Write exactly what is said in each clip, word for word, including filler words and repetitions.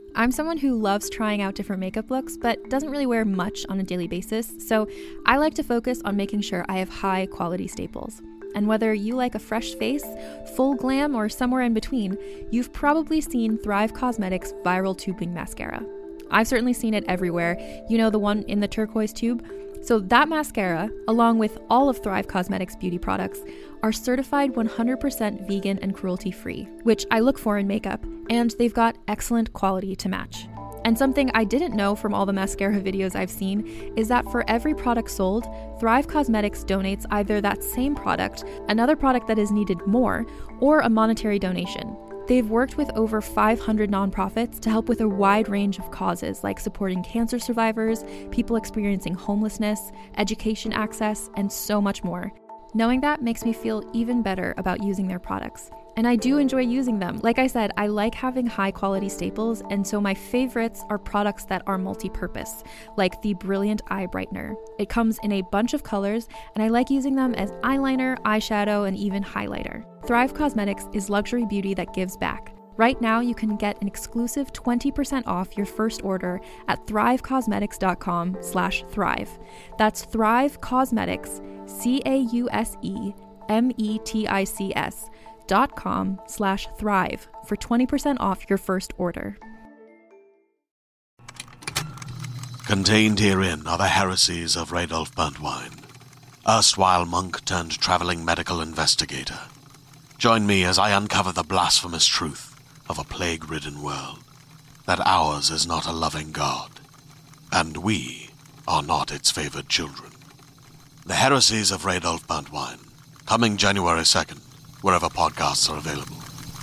I'm someone who loves trying out different makeup looks, but doesn't really wear much on a daily basis, so I like to focus on making sure I have high quality staples. And whether you like a fresh face, full glam, or somewhere in between, you've probably seen Thrive Causemetics Viral Tubing Mascara. I've certainly seen it everywhere. You know, the one in the turquoise tube? So that mascara, along with all of Thrive Causemetics beauty products, are certified one hundred percent vegan and cruelty-free, which I look for in makeup, and they've got excellent quality to match. And something I didn't know from all the mascara videos I've seen is that for every product sold, Thrive Causemetics donates either that same product, another product that is needed more, or a monetary donation. They've worked with over five hundred nonprofits to help with a wide range of causes like supporting cancer survivors, people experiencing homelessness, education access, and so much more. Knowing that makes me feel even better about using their products. And I do enjoy using them. Like I said, I like having high quality staples, and so my favorites are products that are multi-purpose, like the Brilliant Eye Brightener. It comes in a bunch of colors, and I like using them as eyeliner, eyeshadow, and even highlighter. Thrive Causemetics is luxury beauty that gives back. Right now, you can get an exclusive twenty percent off your first order at thrivecausemetics.com slash thrive. That's Thrive Causemetics, C A U S E M E T I C S dot com slash thrive for twenty percent off your first order. Contained herein are the heresies of Radolf Burntwine, erstwhile monk turned traveling medical investigator. Join me as I uncover the blasphemous truth of a plague-ridden world, that ours is not a loving God, and we are not its favored children. The Heresies of Radolf Burntwine, coming January second, wherever podcasts are available.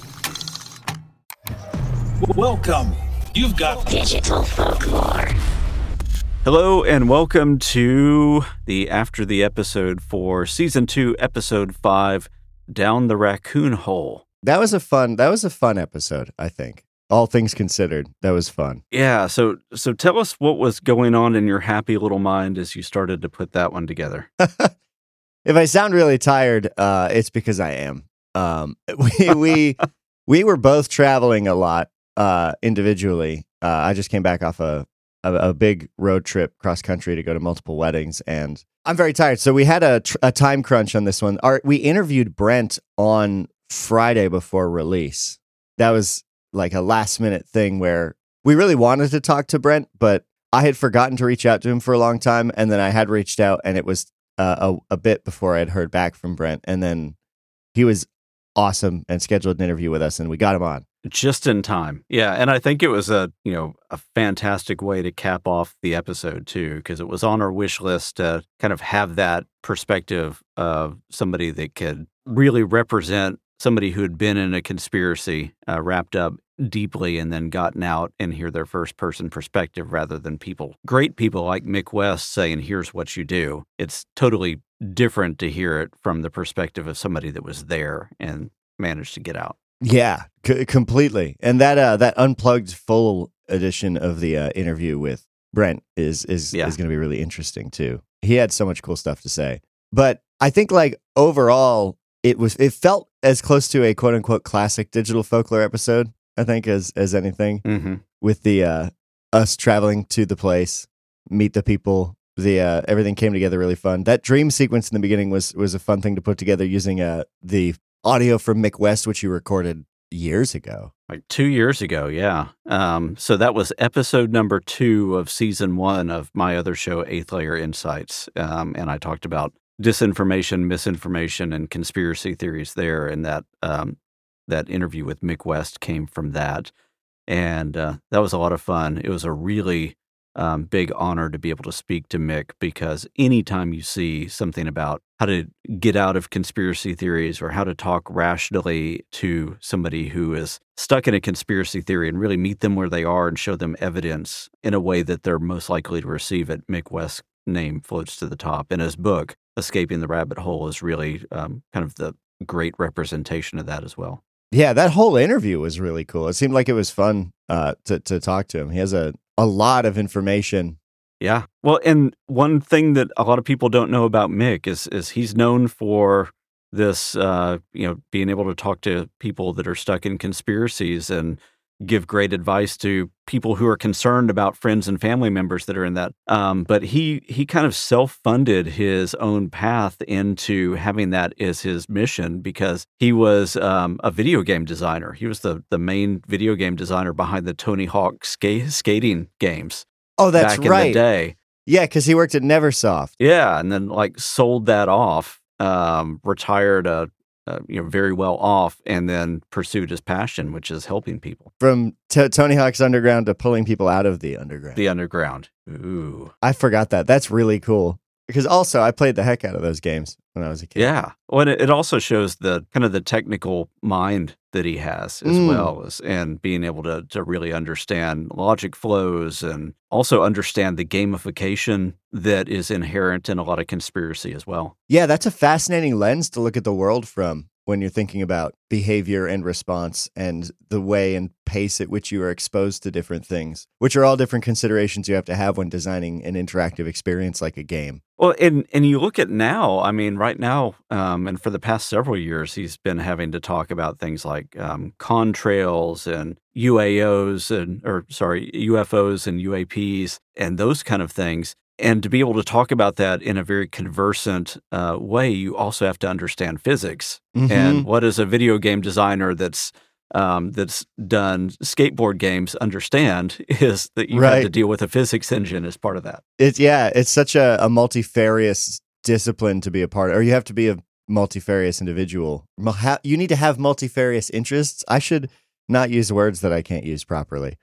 Welcome. You've got Digital Folklore. Hello and welcome to the After the Episode for Season two, Episode five, Down the Raccoon Hole. That was a fun, that was a fun episode, I think. All things considered, that was fun. Yeah, so so tell us what was going on in your happy little mind as you started to put that one together. If I sound really tired, uh, it's because I am. Um, we we we were both traveling a lot uh, individually. Uh, I just came back off a, a a big road trip cross country to go to multiple weddings, and I'm very tired. So we had a tr- a time crunch on this one. Our, we interviewed Brent on Friday before release. That was like a last minute thing where we really wanted to talk to Brent, but I had forgotten to reach out to him for a long time, and then I had reached out, and it was uh, a, a bit before I had heard back from Brent, and then he was awesome and scheduled an interview with us, and we got him on. Just in time. Yeah, and I think it was a, you know, a fantastic way to cap off the episode too, because it was on our wish list to kind of have that perspective of somebody that could really represent somebody who had been in a conspiracy, uh, wrapped up deeply and then gotten out and hear their first person perspective rather than people, great people like Mick West saying, here's what you do. It's totally different to hear it from the perspective of somebody that was there and managed to get out. Yeah, c- completely. And that uh, that unplugged full edition of the uh, interview with Brent is is Yeah. is going to be really interesting too. He had so much cool stuff to say. But I think like overall, it was it felt as close to a quote unquote classic Digital Folklore episode, I think, as as anything. Mm-hmm. With the uh, us traveling to the place, meet the people. The uh, everything came together really fun. That dream sequence in the beginning was was a fun thing to put together using uh, the audio from Mick West, which you recorded years ago. Like two years ago, yeah. Um, so that was episode number two of season one of my other show, Eighth Layer Insights. Um, and I talked about disinformation, misinformation, and conspiracy theories there. And that um, that interview with Mick West came from that. And uh, that was a lot of fun. It was a really um, big honor to be able to speak to Mick, because anytime you see something about how to get out of conspiracy theories or how to talk rationally to somebody who is stuck in a conspiracy theory and really meet them where they are and show them evidence in a way that they're most likely to receive it, Mick West's name floats to the top. And his book, Escaping the Rabbit Hole, is really um, kind of the great representation of that as well. Yeah, that whole interview was really cool. It seemed like it was fun uh, to to talk to him. He has a, a lot of information. Yeah. Well, and one thing that a lot of people don't know about Mick is is he's known for this, uh, you know, being able to talk to people that are stuck in conspiracies and give great advice to people who are concerned about friends and family members that are in that. Um, but he he kind of self-funded his own path into having that as his mission because he was um, a video game designer. He was the the main video game designer behind the Tony Hawk ska- skating games. Oh, that's back right. in the day. Yeah, because he worked at Neversoft. Yeah, and then like sold that off, um, retired a. Uh, you know, very well off, and then pursued his passion, which is helping people. From t- Tony Hawk's Underground to pulling people out of the underground. The underground. Ooh. I forgot that. That's really cool. Because also, I played the heck out of those games when I was a kid. Yeah. Well, and it, it also shows the kind of the technical mind that he has as Mm. well, as, and being able to to really understand logic flows and also understand the gamification that is inherent in a lot of conspiracy as well. Yeah, that's a fascinating lens to look at the world from when you're thinking about behavior and response and the way and pace at which you are exposed to different things, which are all different considerations you have to have when designing an interactive experience like a game. Well, and and you look at now, I mean, right now, um, and for the past several years, he's been having to talk about things like um, contrails and U A Os and, or sorry, U F Os and U A Ps and those kind of things. And to be able to talk about that in a very conversant uh, way, you also have to understand physics. Mhm. And what does a video game designer that's um, that's done skateboard games understand is that you have Right. to deal with a physics engine as part of that. It's yeah, it's such a, a multifarious discipline to be a part of, or you have to be a multifarious individual. Mul- ha- You need to have multifarious interests. I should not use words that I can't use properly.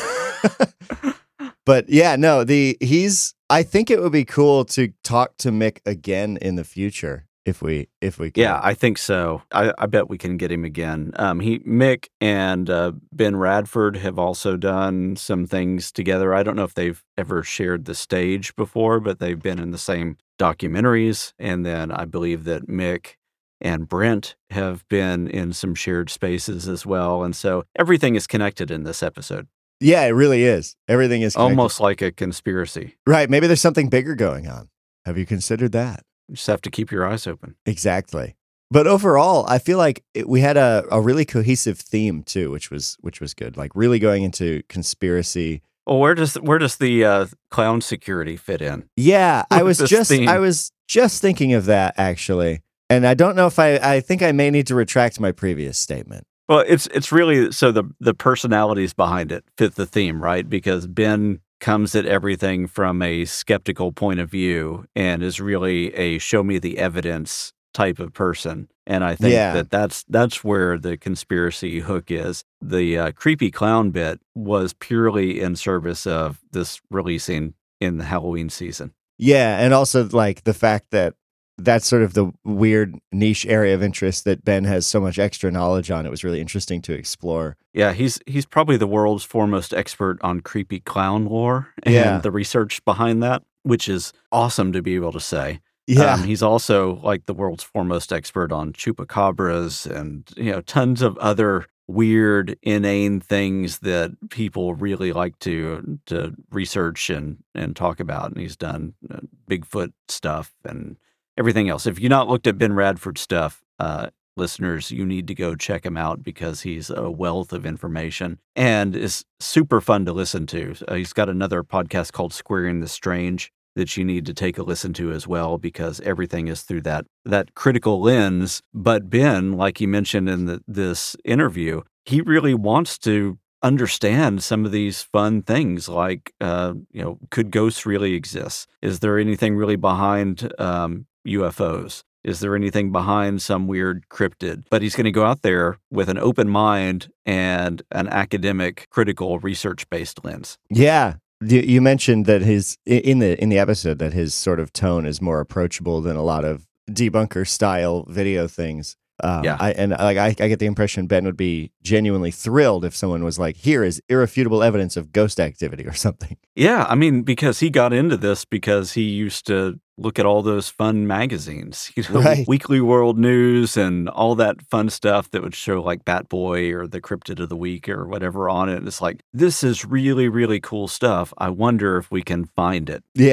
But yeah, no, the he's I think it would be cool to talk to Mick again in the future if we if we can. Yeah, I think so. I, I bet we can get him again. Um, he Mick and uh, Ben Radford have also done some things together. I don't know if they've ever shared the stage before, but they've been in the same documentaries. And then I believe that Mick and Brent have been in some shared spaces as well. And so everything is connected in this episode, Yeah, it really is. Everything is connected. almost like a conspiracy. Right. Maybe there's something bigger going on. Have you considered that? You just have to keep your eyes open. Exactly. But overall, I feel like it, we had a, a really cohesive theme too, which was which was good. Like really going into conspiracy. Well, where does where does the uh, clown security fit in? Yeah, I With was this just theme. I was just thinking of that actually. And I don't know if I I think I may need to retract my previous statement. Well, it's it's really so the the personalities behind it fit the theme, right? Because Ben comes at everything from a skeptical point of view and is really a show me the evidence type of person. And I think Yeah. that that's that's where the conspiracy hook is. The uh, creepy clown bit was purely in service of this releasing in the Halloween season. Yeah, and also like the fact that that's sort of the weird niche area of interest that Ben has so much extra knowledge on. It was really interesting to explore. Yeah, he's he's probably the world's foremost expert on creepy clown lore and Yeah. the research behind that, which is awesome to be able to say. Yeah. Um, he's also like the world's foremost expert on chupacabras and, you know, tons of other weird, inane things that people really like to to research and, and talk about. And he's done uh, Bigfoot stuff and everything else. If you've not looked at Ben Radford stuff, uh, listeners, you need to go check him out because he's a wealth of information and is super fun to listen to. Uh, he's got another podcast called Squaring the Strange that you need to take a listen to as well because everything is through that that critical lens. But Ben, like you mentioned in the, this interview, he really wants to understand some of these fun things like, uh, you know, could ghosts really exist? Is there anything really behind um, U F Os? Is there anything behind some weird cryptid? But he's going to go out there with an open mind and an academic, critical, research-based lens. Yeah. You you mentioned that his in the in the episode that his sort of tone is more approachable than a lot of debunker style video things. Um, Yeah. I, and like I, I get the impression Ben would be genuinely thrilled if someone was like, "Here is irrefutable evidence of ghost activity" or something. Yeah, I mean, because he got into this because he used to look at all those fun magazines, you know, Right. Weekly World News and all that fun stuff that would show like Bat Boy or the Cryptid of the Week or whatever on it. And it's like, this is really, really cool stuff. I wonder if we can find it. Yeah,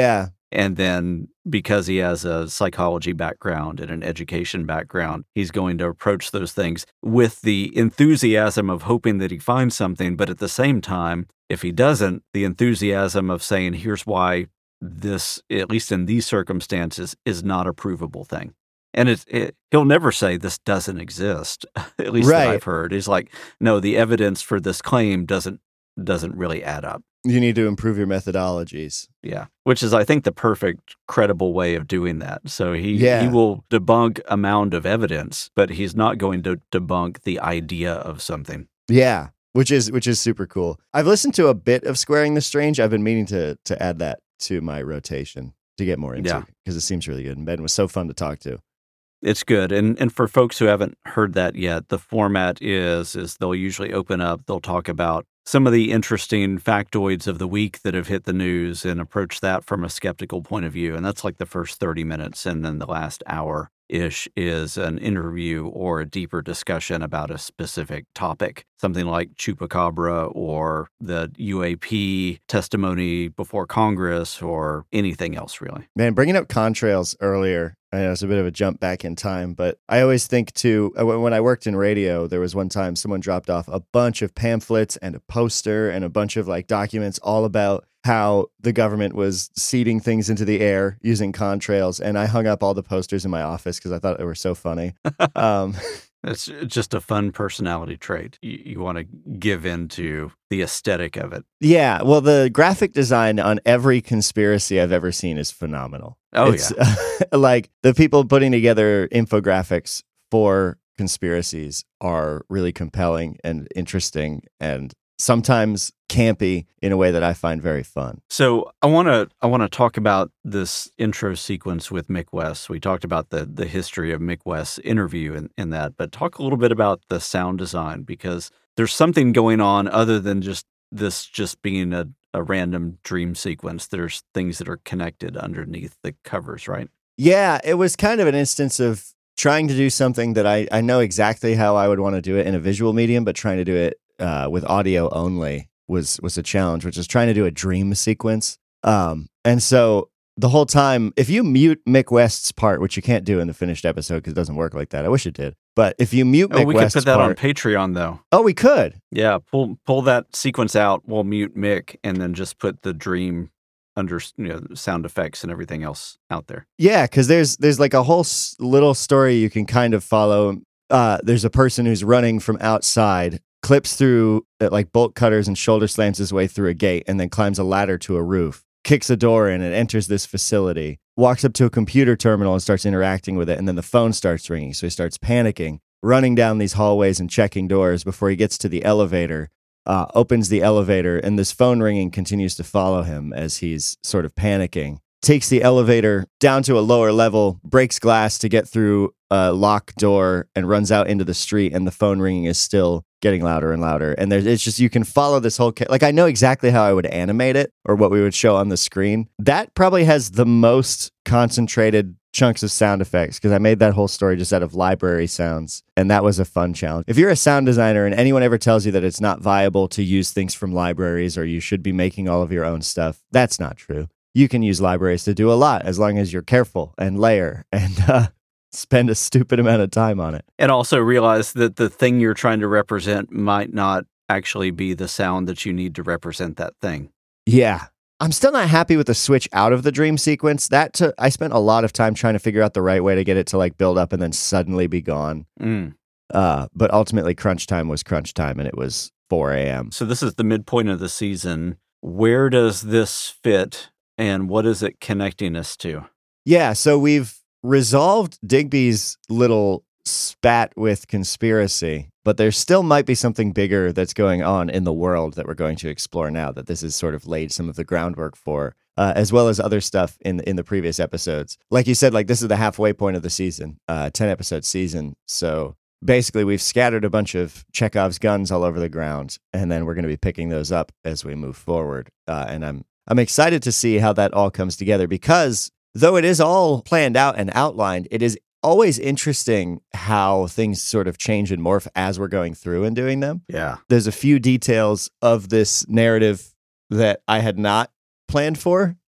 And then because he has a psychology background and an education background, he's going to approach those things with the enthusiasm of hoping that he finds something. But at the same time, if he doesn't, the enthusiasm of saying, here's why this, at least in these circumstances, is not a provable thing. And it, it, he'll never say this doesn't exist, at least Right. that I've heard. He's like, no, the evidence for this claim doesn't doesn't really add up. You need to improve your methodologies. Yeah, which is, I think, the perfect, credible way of doing that. So he, Yeah. he will debunk a mound of evidence, but he's not going to debunk the idea of something. Yeah, which is which is super cool. I've listened to a bit of Squaring the Strange. I've been meaning to to add that to my rotation to get more into Yeah. because it seems really good. And Ben was so fun to talk to. It's good. And and for folks who haven't heard that yet, the format is is they'll usually open up, they'll talk about some of the interesting factoids of the week that have hit the news and approach that from a skeptical point of view. And that's like the first thirty minutes. And then the last hour ish is an interview or a deeper discussion about a specific topic, something like Chupacabra or the U A P testimony before Congress or anything else, really. Man, bringing up contrails earlier, I know it's a bit of a jump back in time, but I always think too, uh, when when I worked in radio, there was one time someone dropped off a bunch of pamphlets and a poster and a bunch of like documents all about how the government was seeding things into the air using contrails. And I hung up all the posters in my office because I thought they were so funny. Um, It's just a fun personality trait. You, you want to give into the aesthetic of it. yeah, well, the graphic design on every conspiracy I've ever seen is phenomenal. Oh, It's, yeah. Like the people putting together infographics for conspiracies are really compelling and interesting and sometimes campy in a way that I find very fun. So I want to I want to talk about this intro sequence with Mick West. We talked about the the history of Mick West's interview in, in that, but talk a little bit about the sound design because there's something going on other than just this just being a, a random dream sequence. There's things that are connected underneath the covers, right? Yeah, it was kind of an instance of trying to do something that I, I know exactly how I would want to do it in a visual medium, but trying to do it uh, with audio only was was a challenge, which is trying to do a dream sequence. Um, and so the whole time, if you mute Mick West's part, which you can't do in the finished episode because it doesn't work like that. I wish it did. But if you mute Oh, Mick we West's could put that part, on Patreon, though. oh, we could. Yeah, pull pull that sequence out. We'll mute Mick, and then just put the dream under, you know, sound effects and everything else out there. Yeah, because there's there's like a whole s- little story you can kind of follow. Uh, there's a person who's running from outside, clips through uh, like bolt cutters and shoulder slams his way through a gate, and then climbs a ladder to a roof, kicks a door in, and enters this facility. Walks up to a computer terminal and starts interacting with it, and then the phone starts ringing. So he starts panicking, running down these hallways and checking doors before he gets to the elevator. Uh, opens the elevator, and this phone ringing continues to follow him as he's sort of panicking. Takes the elevator down to a lower level, breaks glass to get through a locked door, and runs out into the street, and the phone ringing is still getting louder and louder. And there's, it's just, you can follow this whole, ca- like, I know exactly how I would animate it or what we would show on the screen. That probably has the most concentrated chunks of sound effects because I made that whole story just out of library sounds, and that was a fun challenge. If you're a sound designer and anyone ever tells you that it's not viable to use things from libraries or you should be making all of your own stuff, that's not true. You can use libraries to do a lot as long as you're careful and layer and uh, spend a stupid amount of time on it. And also realize that the thing you're trying to represent might not actually be the sound that you need to represent that thing. Yeah. I'm still not happy with the switch out of the dream sequence. That took, I spent a lot of time trying to figure out the right way to get it to like build up and then suddenly be gone. Mm. Uh, but ultimately, crunch time was crunch time, and it was four a.m. So this is the midpoint of the season. Where does this fit, and what is it connecting us to? Yeah, so we've resolved Digby's little spat with conspiracy, but there still might be something bigger that's going on in the world that we're going to explore now that this has sort of laid some of the groundwork for, uh, as well as other stuff in in the previous episodes. Like you said, like this is the halfway point of the season, uh, ten episode season. So basically we've scattered a bunch of Chekhov's guns all over the ground, and then we're going to be picking those up as we move forward. Uh, and I'm I'm excited to see how that all comes together because though it is all planned out and outlined, it is always interesting how things sort of change and morph as we're going through and doing them. Yeah. There's a few details of this narrative that I had not planned for that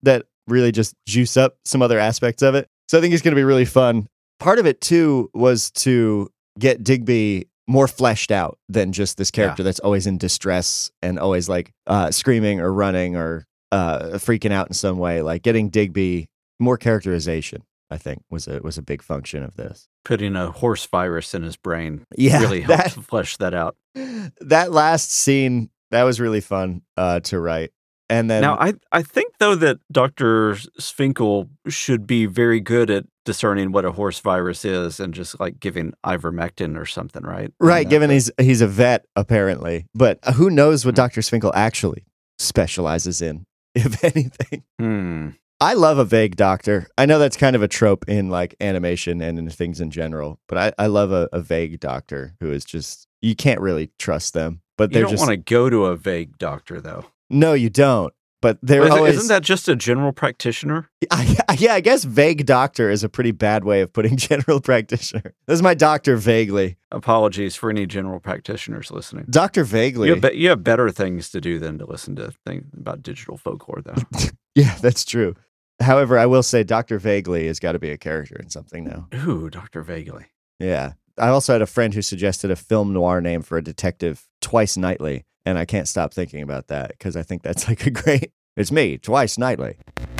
really just juice up some other aspects of it. So I think it's going to be really fun. Part of it, too, was to get Digby more fleshed out than just this character yeah. that's always in distress and always like uh, screaming or running or uh, freaking out in some way. Like getting Digby more characterization, I think, was a was a big function of this. Putting a horse virus in his brain yeah, really helped that, flesh that out. That last scene, that was really fun uh, to write. And then now, I, I think, though, that Doctor Svinkel should be very good at discerning what a horse virus is and just like giving ivermectin or something, right? Right, given he's he's a vet, apparently. But who knows what mm-hmm. Doctor Svinkel actually specializes in, if anything. Hmm. I love a vague doctor. I know that's kind of a trope in like animation and in things in general, but I, I love a, a vague doctor who is just, you can't really trust them. But you they're don't just, want to go to a vague doctor, though. No, you don't. But they're well, always... Isn't that just a general practitioner? I, yeah, I guess vague doctor is a pretty bad way of putting general practitioner. This is my doctor vaguely. Apologies for any general practitioners listening. Doctor Vaguely. You have, be- you have better things to do than to listen to things about digital folklore, though. Yeah, that's true. However, I will say Doctor Vaguely has got to be a character in something now. Ooh, Doctor Vaguely. Yeah. I also had a friend who suggested a film noir name for a detective, Twice Nightly. And I can't stop thinking about that because I think that's like a great, it's me, Twice Nightly.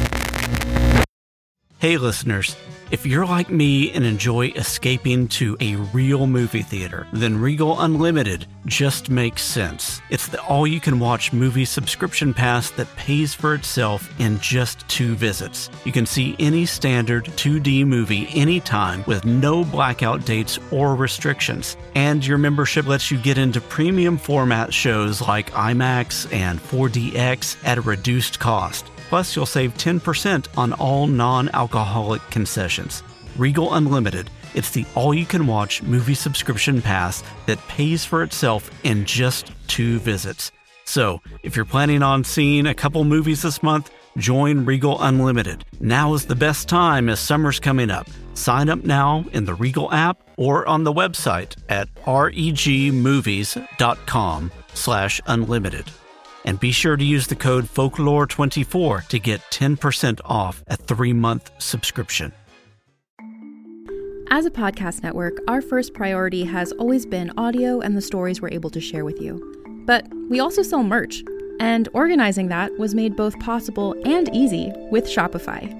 Hey listeners, if you're like me and enjoy escaping to a real movie theater, then Regal Unlimited just makes sense. It's the all-you-can-watch movie subscription pass that pays for itself in just two visits. You can see any standard two D movie anytime with no blackout dates or restrictions. And your membership lets you get into premium format shows like IMAX and four D X at a reduced cost. Plus, you'll save ten percent on all non-alcoholic concessions. Regal Unlimited. It's the all-you-can-watch movie subscription pass that pays for itself in just two visits. So, if you're planning on seeing a couple movies this month, join Regal Unlimited. Now is the best time as summer's coming up. Sign up now in the Regal app or on the website at regmovies.com slash unlimited. And be sure to use the code folklore twenty-four to get ten percent off a three-month subscription. As a podcast network, our first priority has always been audio and the stories we're able to share with you. But we also sell merch, and organizing that was made both possible and easy with Shopify.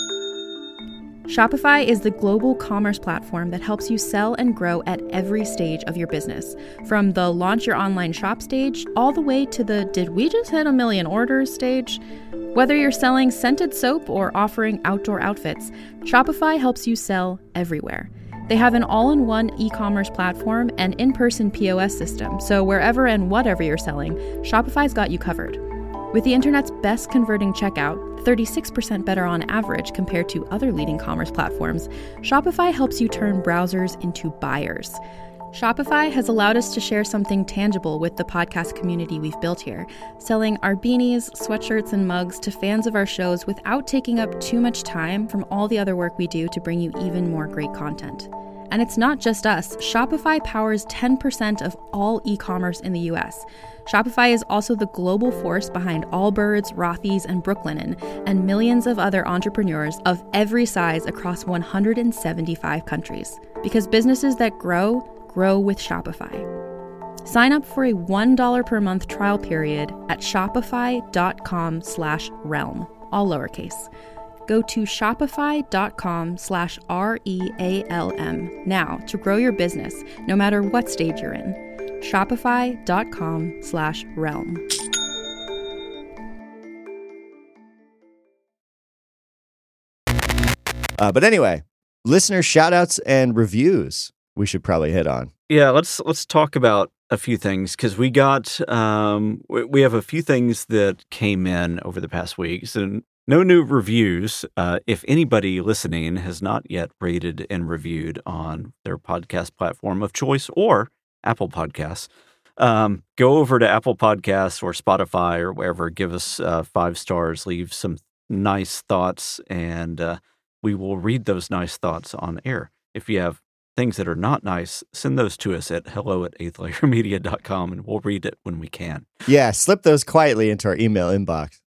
Shopify is the global commerce platform that helps you sell and grow at every stage of your business, from the launch your online shop stage all the way to the did we just hit a million orders stage. Whether you're selling scented soap or offering outdoor outfits, Shopify helps you sell everywhere. They have an all-in-one e-commerce platform and in-person P O S system, so wherever and whatever you're selling, Shopify's got you covered. With the internet's best converting checkout, thirty-six percent better on average compared to other leading commerce platforms, Shopify helps you turn browsers into buyers. Shopify has allowed us to share something tangible with the podcast community we've built here, selling our beanies, sweatshirts, and mugs to fans of our shows without taking up too much time from all the other work we do to bring you even more great content. And it's not just us. Shopify powers ten percent of all e-commerce in the U S. Shopify is also the global force behind Allbirds, Rothy's, and Brooklinen, and millions of other entrepreneurs of every size across one hundred seventy-five countries. Because businesses that grow, grow with Shopify. Sign up for a one dollar per month trial period at shopify.com slash realm, all lowercase. Go to shopify.com slash R-E-A-L-M now to grow your business, no matter what stage you're in. Shopify.com slash realm. Uh, but anyway, listener shout-outs and reviews we should probably hit on. Yeah, let's let's talk about a few things because we got um, we, we have a few things that came in over the past weeks and no new reviews. Uh, if anybody listening has not yet rated and reviewed on their podcast platform of choice or Apple Podcasts, um, go over to Apple Podcasts or Spotify or wherever. Give us uh, five stars. Leave some nice thoughts, and uh, we will read those nice thoughts on air. If you have things that are not nice, send those to us at hello at eighth layer media dot com, and we'll read it when we can. Yeah, slip those quietly into our email inbox.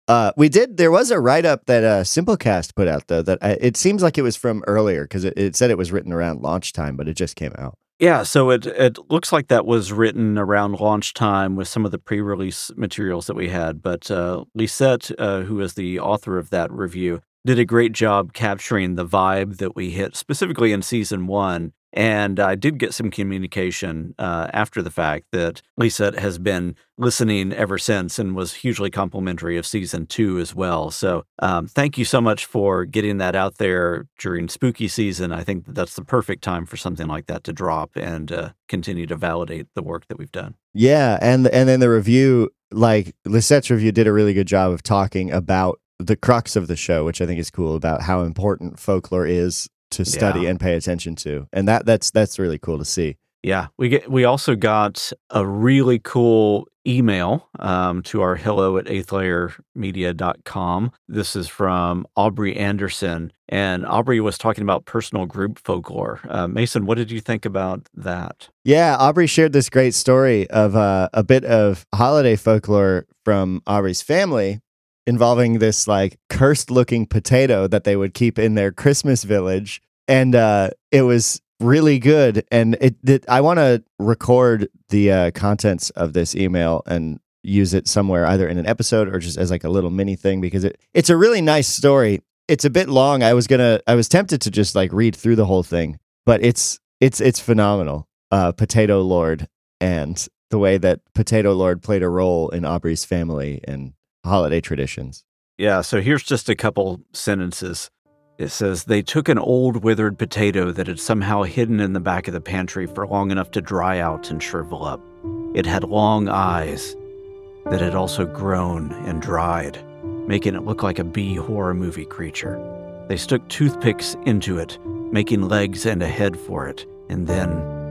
Uh, we did. There was a write-up that uh, Simplecast put out, though, that I, it seems like it was from earlier because it, it said it was written around launch time, but it just came out. Yeah, so it it looks like that was written around launch time with some of the pre-release materials that we had. But uh, Lisette, uh, who is the author of that review, did a great job capturing the vibe that we hit specifically in season one. And I did get some communication uh, after the fact that Lisette has been listening ever since and was hugely complimentary of season two as well. So um, thank you so much for getting that out there during spooky season. I think that that's the perfect time for something like that to drop and uh, continue to validate the work that we've done. Yeah, and and then the review, like Lisette's review did a really good job of talking about the crux of the show, which I think is cool, about how important folklore is to study Yeah. and pay attention to. And that that's that's really cool to see. Yeah, we get we also got a really cool email um, to our hello at eighth layer media dot com. This is from Aubrey Anderson, and Aubrey was talking about personal group folklore. Uh, Mason, what did you think about that? Yeah, Aubrey shared this great story of uh, a bit of holiday folklore from Aubrey's family involving this like cursed looking potato that they would keep in their Christmas village. And uh, it was really good. And it, it I want to record the uh, contents of this email and use it somewhere, either in an episode or just as like a little mini thing, because it, it's a really nice story. It's a bit long. I was gonna, I was tempted to just like read through the whole thing, but it's, it's, it's phenomenal. Uh, Potato Lord and the way that Potato Lord played a role in Aubrey's family and holiday traditions. Yeah, so here's just a couple sentences. It says, they took an old withered potato that had somehow hidden in the back of the pantry for long enough to dry out and shrivel up. It had long eyes that had also grown and dried, making it look like a B horror movie creature. They stuck toothpicks into it, making legs and a head for it, and then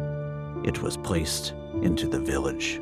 it was placed into the village.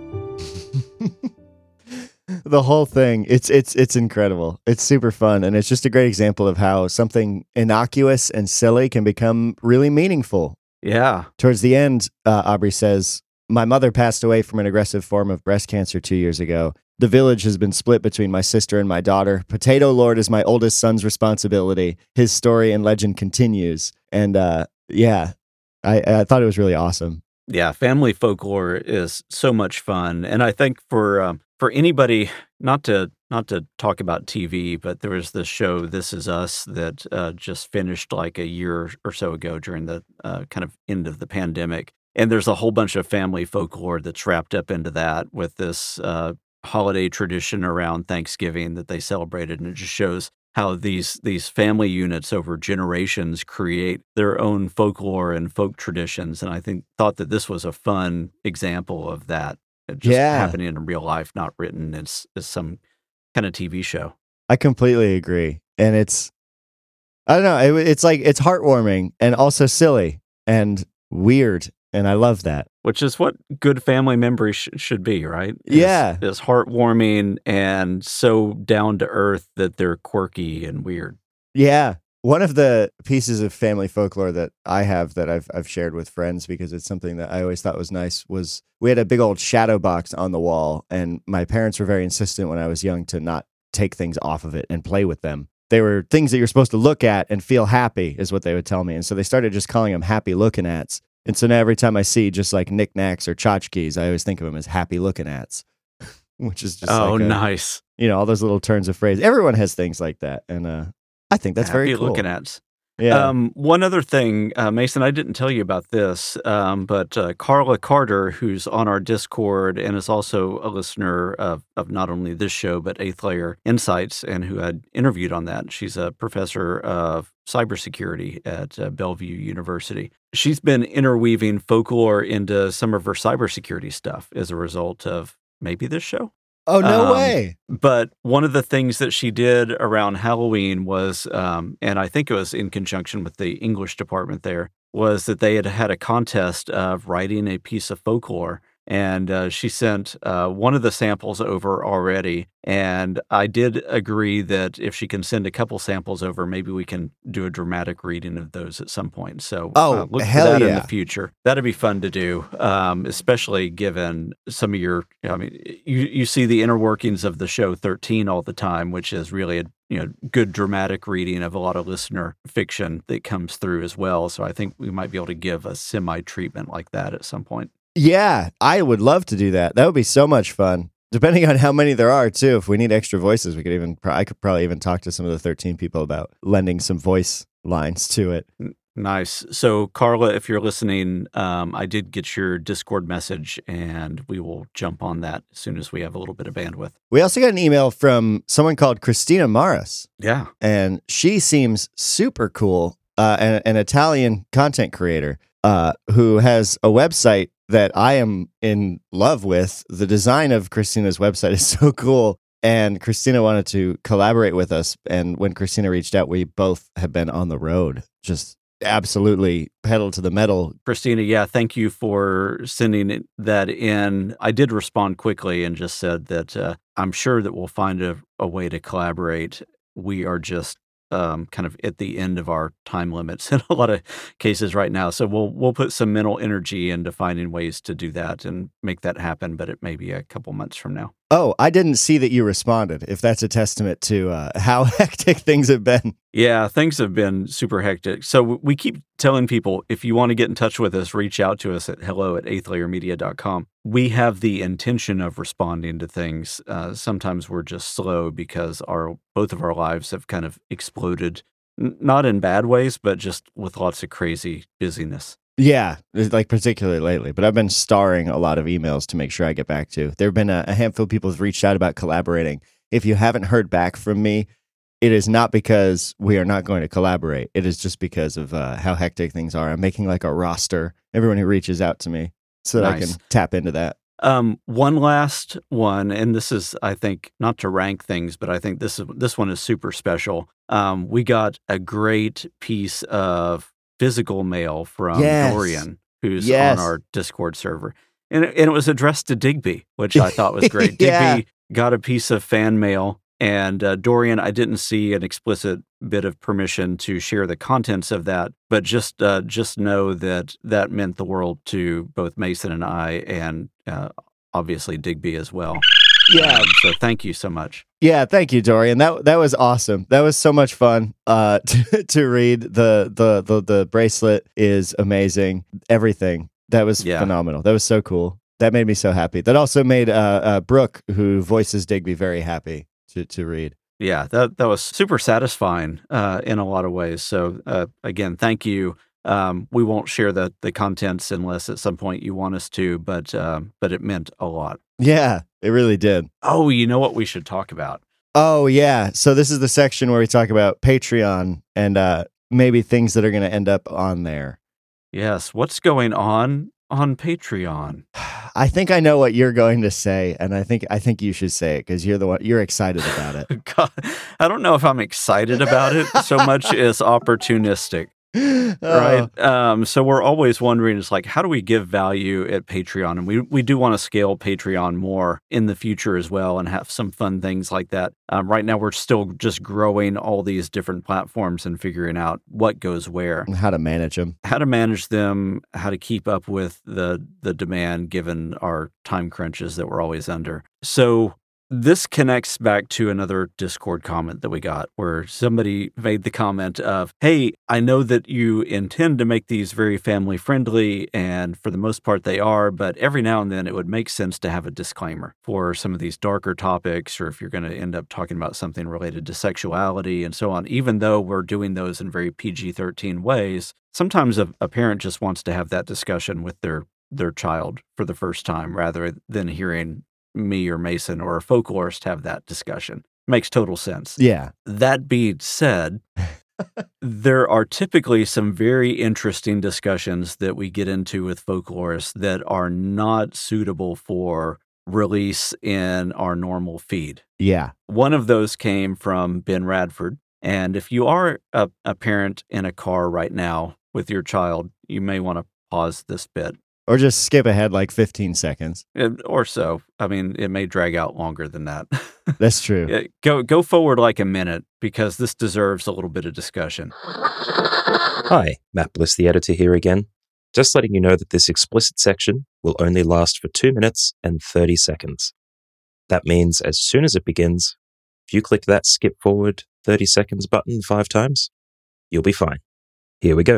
The whole thing, it's it's it's incredible. It's super fun, and it's just a great example of how something innocuous and silly can become really meaningful. Yeah. Towards the end, uh, Aubrey says, my mother passed away from an aggressive form of breast cancer two years ago. The village has been split between my sister and my daughter. Potato Lord is my oldest son's responsibility. His story and legend continues. And uh, yeah, I, I thought it was really awesome. Yeah, family folklore is so much fun, and I think for um, for anybody, not to not to talk about T V, but there was this show, This Is Us, that uh, just finished like a year or so ago during the uh, kind of end of the pandemic, and there's a whole bunch of family folklore that's wrapped up into that with this uh, holiday tradition around Thanksgiving that they celebrated, and it just shows how these these family units over generations create their own folklore and folk traditions. And I think thought that this was a fun example of that. It just Yeah. happening in real life, not written as, as some kind of T V show. I completely agree. And it's, I don't know, it, it's like, it's heartwarming and also silly and weird. And I love that. Which is what good family memories sh- should be, right? Is, Yeah. Is heartwarming and so down to earth that they're quirky and weird. Yeah. One of the pieces of family folklore that I have that I've I've shared with friends because it's something that I always thought was nice was we had a big old shadow box on the wall, and my parents were very insistent when I was young to not take things off of it and play with them. They were things that you're supposed to look at and feel happy is what they would tell me. And so they started just calling them happy looking ats. And so now every time I see just like knickknacks or tchotchkes, I always think of them as happy looking ats, which is just Oh, like a- nice. you know, all those little turns of phrase. Everyone has things like that. And uh, I think that's very Happy cool. looking at. Yeah. Um, one other thing, uh, Mason, I didn't tell you about this, um, but uh, Carla Carter, who's on our Discord and is also a listener of, of not only this show, but Eighth Layer Insights, and who had interviewed on that. She's a professor of cybersecurity at uh, Bellevue University. She's been interweaving folklore into some of her cybersecurity stuff as a result of maybe this show. oh, no um, way. But one of the things that she did around Halloween was, um, and I think it was in conjunction with the English department there, was that they had had a contest of writing a piece of folklore And uh, she sent uh, one of the samples over already. And I did agree that if she can send a couple samples over, maybe we can do a dramatic reading of those at some point. So Oh, uh, look for hell that in yeah. the future. That'd be fun to do, um, especially given some of your, I mean, you, you see the inner workings of the show thirteen all the time, which is really a you know good dramatic reading of a lot of listener fiction that comes through as well. So I think we might be able to give a semi-treatment like that at some point. Yeah, I would love to do that. That would be so much fun. Depending on how many there are, too. If we need extra voices, we could even. I could probably even talk to some of the thirteen people about lending some voice lines to it. Nice. So, Carla, if you're listening, um, I did get your Discord message, and we will jump on that as soon as we have a little bit of bandwidth. We also got an email from someone called Christina Maras, Yeah. and she seems super cool. Uh, an, an Italian content creator uh, who has a website that I am in love with. The design of Christina's website is so cool. And Christina wanted to collaborate with us. And when Christina reached out, we both have been on the road, just absolutely pedal to the metal. Christina, yeah, thank you for sending it- that in. I did respond quickly and just said that uh, I'm sure that we'll find a, a way to collaborate. We are just um, kind of at the end of our time limits in a lot of cases right now. So we'll we'll put some mental energy into finding ways to do that and make that happen, but it may be a couple months from now. Oh, I didn't see that you responded, if that's a testament to uh, how hectic things have been. Yeah, things have been super hectic. So w- we keep telling people, if you want to get in touch with us, reach out to us at hello at eighth layer media dot com. We have the intention of responding to things. Uh, sometimes we're just slow because our both of our lives have kind of exploded, N- not in bad ways, but just with lots of crazy busyness. Yeah, like particularly lately. But I've been starring a lot of emails to make sure I get back to. There have been a, a handful of people who've reached out about collaborating. If you haven't heard back from me, it is not because we are not going to collaborate. It is just because of uh, how hectic things are. I'm making like a roster, everyone who reaches out to me, so that Nice. I can tap into that. Um, one last one, and this is, I think, not to rank things, but I think this is this one is super special. Um, we got a great piece of physical mail from Yes. Dorian, who's Yes. on our Discord server, and it, and it was addressed to Digby, which I thought was great. Yeah. Digby got a piece of fan mail, and uh, Dorian, I didn't see an explicit bit of permission to share the contents of that, but just uh, just know that that meant the world to both Mason and I, and uh, obviously Digby as well. Yeah. Um, so thank you so much. Yeah, thank you, Dorian. That that was awesome. That was so much fun uh, to, to read. The, the the the bracelet is amazing. Everything. That was Yeah. phenomenal. That was so cool. That made me so happy. That also made uh, uh, Brooke, who voices Digby, very happy to, to read. Yeah, that that was super satisfying uh, in a lot of ways. So uh, again, thank you. Um, we won't share the the contents unless at some point you want us to, but um, but it meant a lot. Yeah, it really did. Oh, you know what we should talk about? Oh, yeah. So this is the section where we talk about Patreon and uh, maybe things that are going to end up on there. Yes, what's going on on Patreon? I think I know what you're going to say, and I think I think you should say it because you're the one you're excited about it. God, I don't know if I'm excited about it so much as opportunistic. Oh, Right. Um, so we're always wondering, it's like, how do we give value at Patreon? And we, we do want to scale Patreon more in the future as well and have some fun things like that. Um, right now, we're still just growing all these different platforms and figuring out what goes where, how to manage them. how to manage them, how to keep up with the, the demand given our time crunches that we're always under. So this connects back to another Discord comment that we got where somebody made the comment of, hey, I know that you intend to make these very family friendly, and for the most part they are, but every now and then it would make sense to have a disclaimer for some of these darker topics, or if you're going to end up talking about something related to sexuality and so on. Even though we're doing those in very P G thirteen ways, sometimes a, a parent just wants to have that discussion with their, their child for the first time rather than hearing me or Mason or a folklorist have that discussion. Makes total sense. Yeah. That being said, there are typically some very interesting discussions that we get into with folklorists that are not suitable for release in our normal feed. Yeah. One of those came from Ben Radford. And if you are a, a parent in a car right now with your child, you may want to pause this bit Or just skip ahead like fifteen seconds. It- or so. I mean, it may drag out longer than that. That's true. Yeah, go go forward like a minute because this deserves a little bit of discussion. Hi, Matt Bliss, the editor here again. Just letting you know that this explicit section will only last for two minutes and thirty seconds. That means as soon as it begins, if you click that skip forward thirty seconds button five times, you'll be fine. Here we go.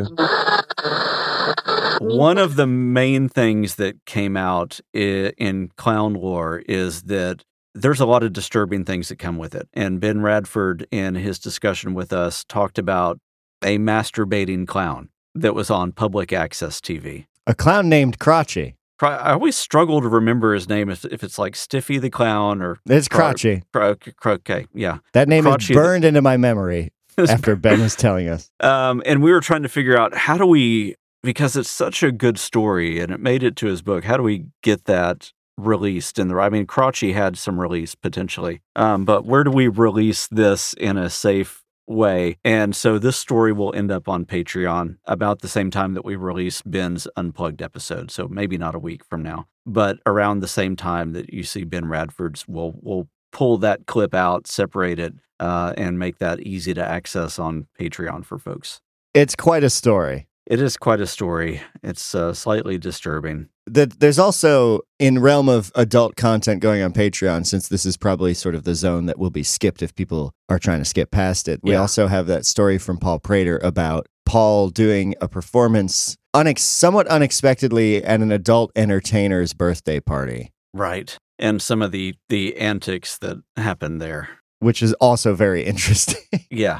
One of the main things that came out i- in clown lore is that there's a lot of disturbing things that come with it. And Ben Radford, in his discussion with us, talked about a masturbating clown that was on public access T V. A clown named Crotchy. Pro- I always struggle to remember his name if, if it's like Stiffy the Clown or... It's Cro- Crotchy. Cro- Cro- okay, yeah. That name Crotchy is the- burned into my memory after Ben was telling us. Um, and we were trying to figure out how do we, because it's such a good story and it made it to his book, how do we get that released in the, I mean, Crotchy had some release potentially, um, but where do we release this in a safe way? And so this story will end up on Patreon about the same time that we release Ben's Unplugged episode. So maybe not a week from now, but around the same time that you see Ben Radford's, we'll, we'll pull that clip out, separate it, uh, and make that easy to access on Patreon for folks. It's quite a story. It is quite a story. It's uh, slightly disturbing. That there's also, in realm of adult content going on Patreon, since this is probably sort of the zone that will be skipped if people are trying to skip past it. We Yeah. also have that story from Paul Prater about Paul doing a performance unex- somewhat unexpectedly at an adult entertainer's birthday party, Right. And some of the, the antics that happened there. which is also very interesting. Yeah.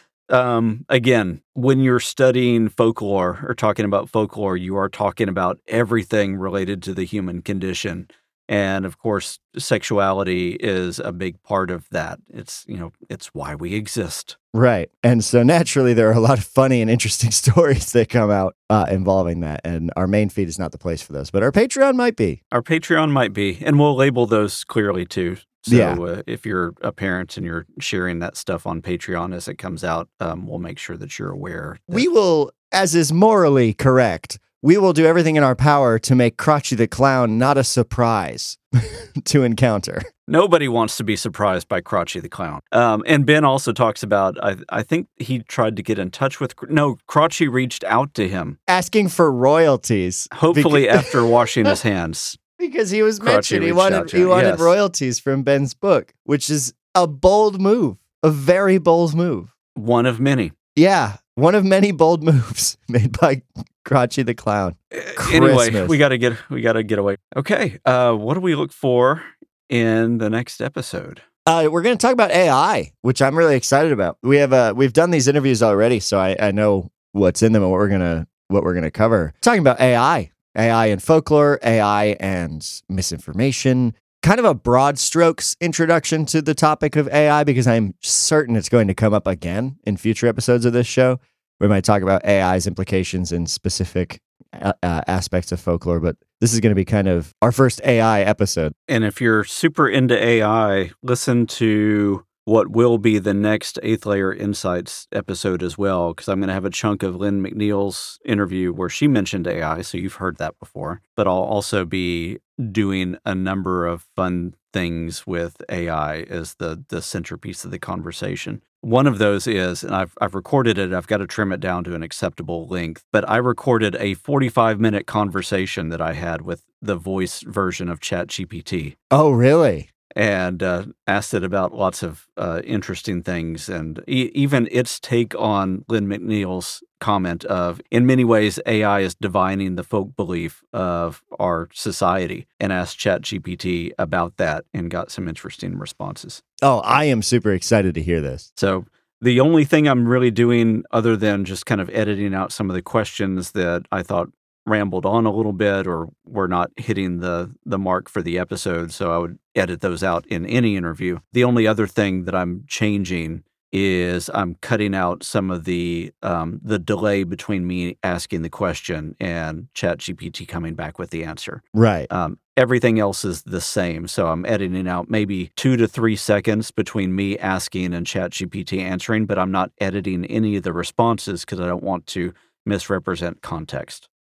Um, again, when you're studying folklore or talking about folklore, you are talking about everything related to the human condition. And of course, sexuality is a big part of that. It's, you know, it's why we exist. Right. And so naturally, there are a lot of funny and interesting stories that come out uh, involving that. And our main feed is not the place for those, but our Patreon might be. Our Patreon might be, and we'll label those clearly too. So Yeah. uh, if you're a parent and you're sharing that stuff on Patreon as it comes out, um, we'll make sure that you're aware. that- We will, as is morally correct, we will do everything in our power to make Crotchy the Clown not a surprise to encounter. Nobody wants to be surprised by Crotchy the Clown. Um, and Ben also talks about, I, I think he tried to get in touch with, no, Crotchy reached out to him, Asking for royalties. hopefully Beca- after washing his hands. because he was Crotchy mentioned. He reached wanted, out to he him, wanted yes. royalties from Ben's book, which is a bold move, a very bold move. One of many. Yeah, one of many bold moves made by Crotchy the Clown. Anyway, Christmas. we gotta get we gotta get away. Okay, uh, what do we look for in the next episode? Uh, we're going to talk about A I, which I'm really excited about. We have uh, we've done these interviews already, so I, I know what's in them and what we're gonna what we're gonna cover. Talking about A I, A I and folklore, A I and misinformation. Kind of a broad strokes introduction to the topic of A I because I'm certain it's going to come up again in future episodes of this show. We might talk about A I's implications in specific uh, uh, aspects of folklore, but this is going to be kind of our first A I episode. And if you're super into A I, listen to what will be the next Eighth Layer Insights episode as well, because I'm going to have a chunk of Lynn McNeil's interview where she mentioned A I, so you've heard that before. But I'll also be doing a number of fun things with A I as the the centerpiece of the conversation. One of those is, and I've I've recorded it, I've got to trim it down to an acceptable length, but I recorded a forty-five minute conversation that I had with the voice version of ChatGPT. Oh, really? And uh, asked it about lots of uh, interesting things, and e- even its take on Lynn McNeil's comment of, in many ways, A I is divining the folk belief of our society, and asked ChatGPT about that and got some interesting responses. Oh, I am super excited to hear this. So the only thing I'm really doing other than just kind of editing out some of the questions that I thought rambled on a little bit or were not hitting the the mark for the episode, so I would edit those out in any interview. The only other thing that I'm changing is I'm cutting out some of the um, the delay between me asking the question and ChatGPT coming back with the answer. Right. Um, everything else is the same, so I'm editing out maybe two to three seconds between me asking and ChatGPT answering, but I'm not editing any of the responses because I don't want to misrepresent context.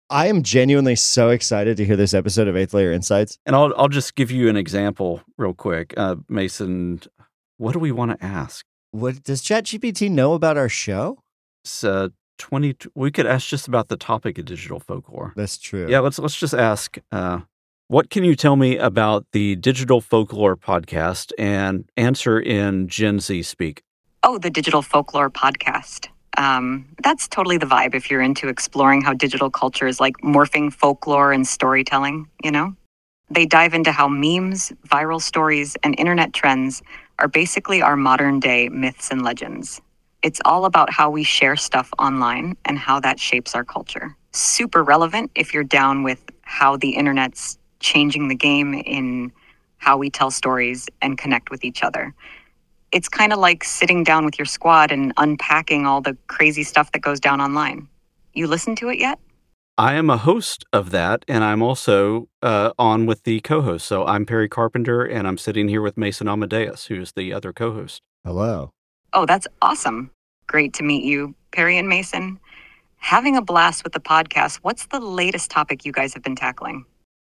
I am genuinely so excited to hear this episode of Eighth Layer Insights. And I'll I'll just give you an example real quick. Uh, Mason, what do we want to ask? What does ChatGPT know about our show? It's uh, twenty. We could ask just about the topic of digital folklore. That's true. Yeah, let's let's just ask. Uh, what can you tell me about the Digital Folklore podcast, and answer in Gen Z speak? Oh, the Digital Folklore podcast. Um, that's totally the vibe if you're into exploring how digital culture is like morphing folklore and storytelling, you know? They dive into how memes, viral stories, and internet trends are basically our modern day myths and legends. It's all about how we share stuff online and how that shapes our culture. Super relevant if you're down with how the internet's changing the game in how we tell stories and connect with each other. It's kind of like sitting down with your squad and unpacking all the crazy stuff that goes down online. You listened to it yet? I am a host of that, and I'm also uh, on with the co-host. So I'm Perry Carpenter, and I'm sitting here with Mason Amadeus, who's the other co-host. Hello. Oh, that's awesome. Great to meet you, Perry and Mason. Having a blast with the podcast. What's the latest topic you guys have been tackling?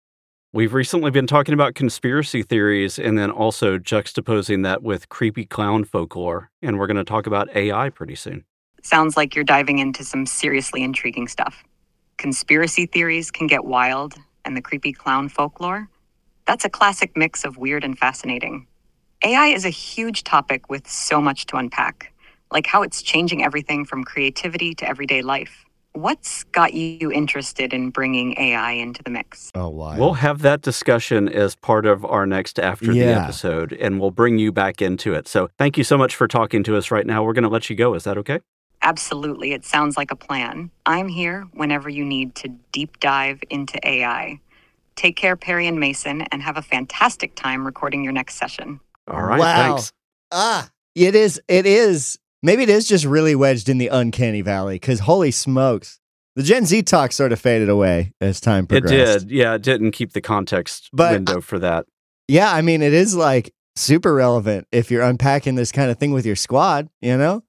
We've recently been talking about conspiracy theories and then also juxtaposing that with creepy clown folklore. And we're going to talk about A I pretty soon. Sounds like you're diving into some seriously intriguing stuff. Conspiracy theories can get wild, and the creepy clown folklore? That's a classic mix of weird and fascinating. A I is a huge topic with so much to unpack, like how it's changing everything from creativity to everyday life. What's got you interested in bringing A I into the mix? Oh, wow. We'll have that discussion as part of our next After Yeah. the episode, and we'll bring you back into it. So thank you so much for talking to us right now. We're going to let you go. Is that okay? Absolutely. It sounds like a plan. I'm here whenever you need to deep dive into A I. Take care, Perry and Mason, and have a fantastic time recording your next session. All right. Wow. Thanks. Ah, it is. It is. Maybe it is just really wedged in the uncanny valley, because holy smokes. The Gen Z talk sort of faded away as time It progressed. did. Yeah, it didn't keep the context But- window for that. Yeah, I mean, it is like super relevant if you're unpacking this kind of thing with your squad, you know?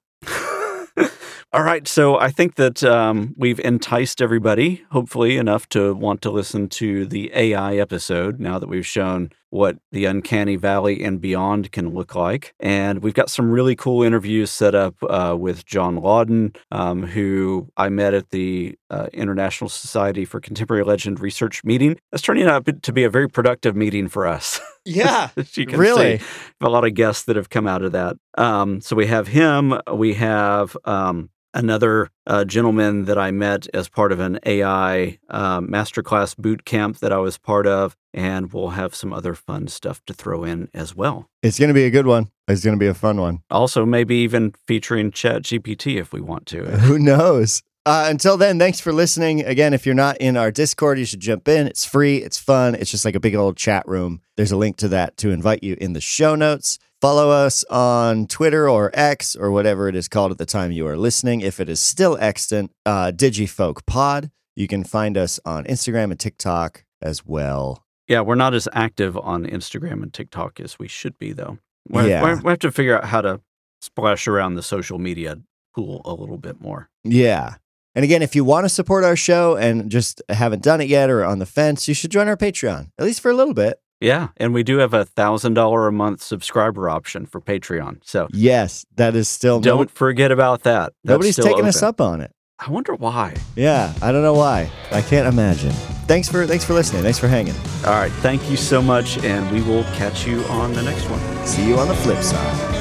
All right, so I think that um, we've enticed everybody, hopefully enough to want to listen to the A I episode now that we've shown what the uncanny valley and beyond can look like. And we've got some really cool interviews set up uh, with John Lawden, um, who I met at the uh, International Society for Contemporary Legend Research meeting. That's turning out to be a very productive meeting for us. Yeah, As you can really. see, a lot of guests that have come out of that. Um, so we have him. We have um, another uh, gentleman that I met as part of an A I uh, masterclass boot camp that I was part of, and we'll have some other fun stuff to throw in as well. It's going to be a good one. It's going to be a fun one. Also, maybe even featuring ChatGPT if we want to. Who knows? Uh, until then, thanks for listening. Again, if you're not in our Discord, you should jump in. It's free. It's fun. It's just like a big old chat room. There's a link to that to invite you in the show notes. Follow us on Twitter or X or whatever it is called at the time you are listening. If it is still extant, uh, DigiFolkPod. You can find us on Instagram and TikTok as well. Yeah, we're not as active on Instagram and TikTok as we should be, though. We Yeah. we have to figure out how to splash around the social media pool a little bit more. Yeah. And again, if you want to support our show and just haven't done it yet or are on the fence, you should join our Patreon, at least for a little bit. Yeah, and we do have a one thousand dollars a month subscriber option for Patreon. So Yes, that is still... don't no- forget about that. That's nobody's still taking us open. up on it. I wonder why. Yeah, I don't know why. I can't imagine. Thanks for thanks for listening. Thanks for hanging. All right, thank you so much, and we will catch you on the next one. See you on the flip side.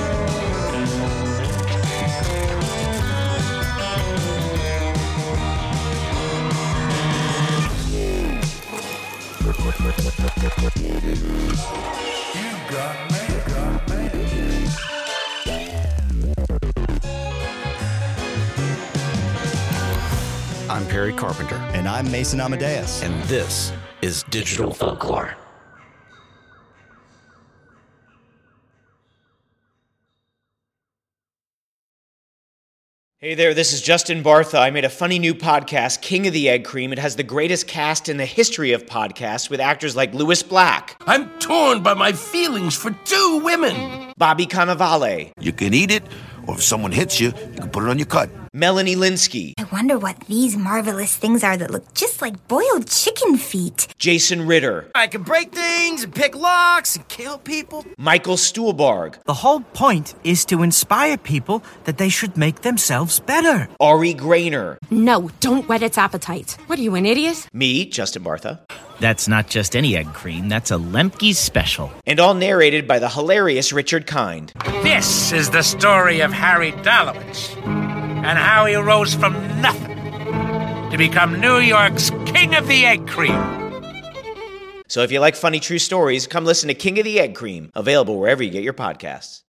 I'm Perry Carpenter, And I'm Mason Amadeus. and this is Digital Folklore. Hey there, this is Justin Bartha. I made a funny new podcast, King of the Egg Cream. It has the greatest cast in the history of podcasts with actors like Louis Black, I'm torn by my feelings for two women. Bobby Cannavale, You can eat it Or if someone hits you, you can put it on your cut. Melanie Linsky. I wonder what these marvelous things are that look just like boiled chicken feet. Jason Ritter. I can break things and pick locks and kill people. Michael Stuhlbarg. The whole point is to inspire people that they should make themselves better. Ari Grainer. No, don't whet its appetite. What are you, an idiot? Me, Justin Bartha. That's not just any egg cream, that's a Lemke's special. And all narrated by the hilarious Richard Kind. This is the story of Harry Dalowitz and how he rose from nothing to become New York's King of the Egg Cream. So if you like funny true stories, come listen to King of the Egg Cream, available wherever you get your podcasts.